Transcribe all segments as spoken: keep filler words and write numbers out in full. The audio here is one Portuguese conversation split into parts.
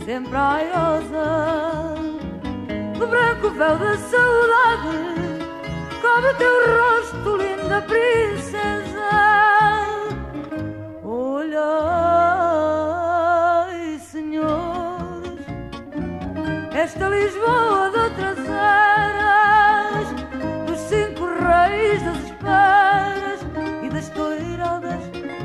sempre airosa. O branco véu da saudade cobre teu rosto, linda princesa. Olhai, senhores, esta Lisboa de outras eras, dos cinco reis, das esperas e das toiradas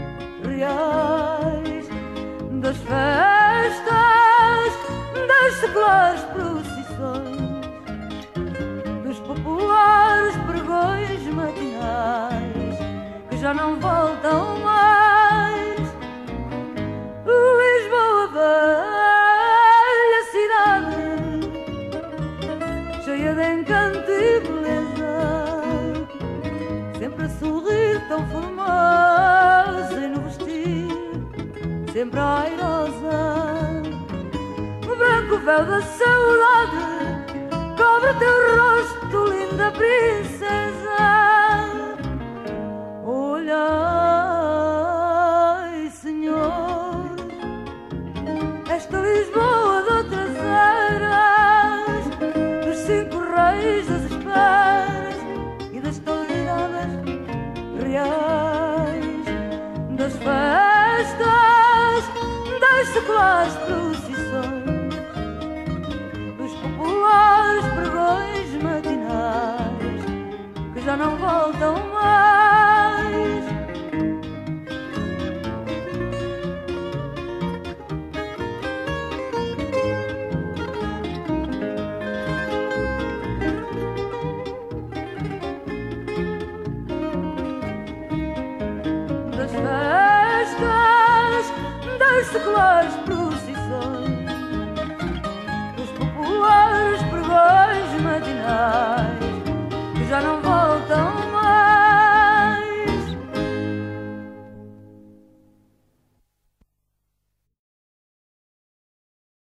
reais, das festas, das seculares procissões, dos populares pregões matinais que já não voltam mais. Lisboa, velha cidade, cheia de encanto e beleza, sempre a sorrir tão formosa e no vestir sempre airosa. O branco véu da saudade cobre teu rosto, linda princesa. Olha